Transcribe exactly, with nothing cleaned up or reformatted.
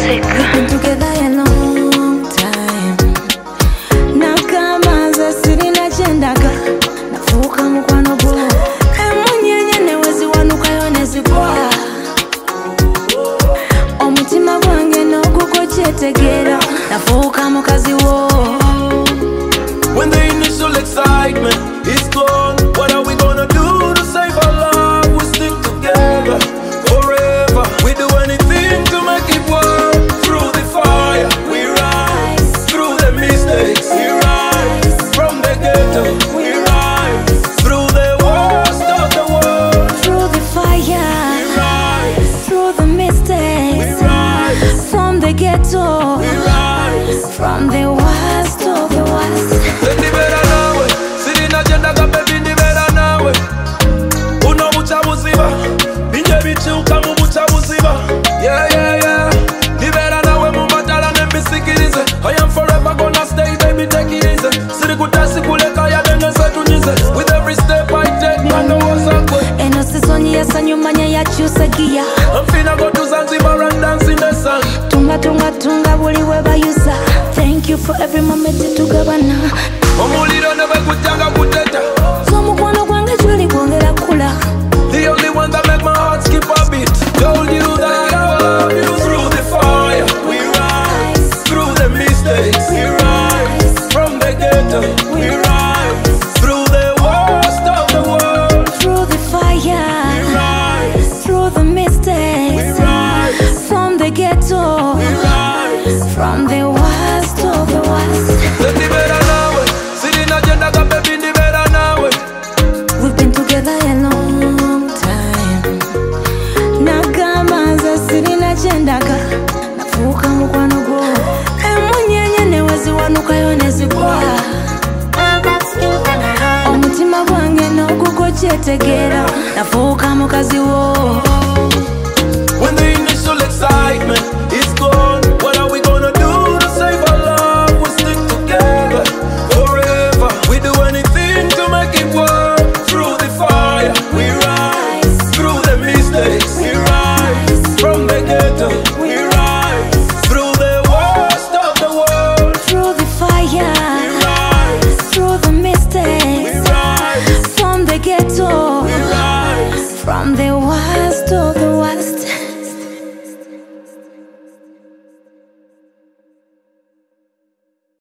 music. We've been together a long time. Nakamaza sirina chendaka nafuka mukwano gwo emunyenye newezi wanuka yonezibwa omutima gwange n'ogugo kyetegera nafuka mukazi wo. When the initial excitement is gone, what are we gonna do to save our love? We stick together forever. We do anything to make it work. Through the fire, we rise. Through the mistakes, we rise. From the ghetto, we rise. Through the worst of the world, Through the fire, we rise. through the We mistakes, rise. from the ghetto, We rise. from the worst of the worst. Ndibera nawe, sirina chendaka baby ndibera nawe. Uno buchabuziba, binje bichuka mu buchabuziba. Yeah, yeah, yeah. Ndibera nawe mu matala nembisikirize. I am forever gonna stay, baby, take it easy. Siri kutasi kuleka ya denge setunyize. With every step I take, man, no one's away. Eno sizoni yasanyumanya yakyusa giya I'm finna go to Zanzibar and dance in the sun. tunga tunga tunga buli we bayuza. Thank you for every moment tugabana. Omuliro ne bekutanga kuteta. So mukwano gwange gyoli gwongera kula. The only one that make my heart skip a beat. Told you that I love you. Through the fire, we rise. Through the mistakes, we rise. From the ghetto, we rise. Through the worst of the world, Through the we fire, rise. through the We mistakes, rise. from the ghetto, We rise. from the worst of the worst. Ndibera nawe, sirina chendaka baby ndibera nawe. We've been together a long time. Nakamaza sirina chendaka nafuka mukwano gwo emunyenye newezi wanuka yonezibwa omutima gwange n'ogugo kyetegera nafuka mukazi wo.